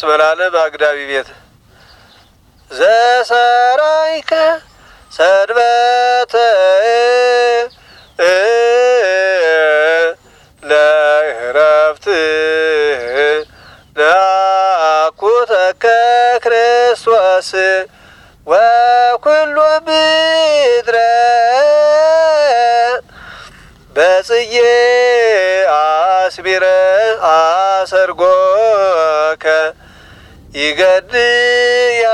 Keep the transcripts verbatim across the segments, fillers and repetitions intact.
መስመራለም አግዳቢ ቤት ዘሰራይከ ሰንበተ ለዕረፍት ናኩተከ ክርስቶስ ወኩሉ ምድረ በጽዬ አስቢረ አሰርጎከ ይገድያ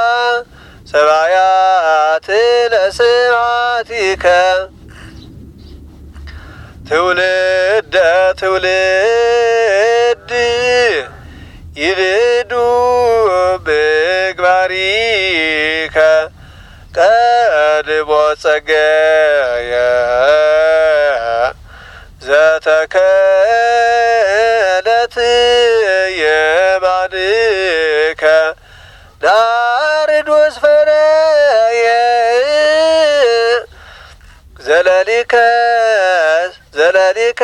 ሰባያት ለስማቲከ ትውልደ ትውልድ ይልዱ ምግባሪከ ቀድሞ ጸገየ ዘተከለት የማንከ ናርዶስ ፈረየ ዘለሊከ ዘለሊከ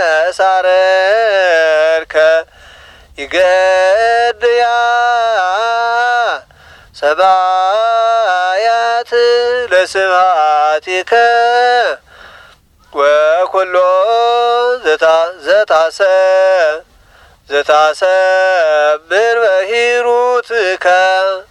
ሳረርከ ይገድያ ሰባያት ለስብሐቲከ ወኩሎ ዘታ ዘታሰ ዘታሰብር በሂሩትከ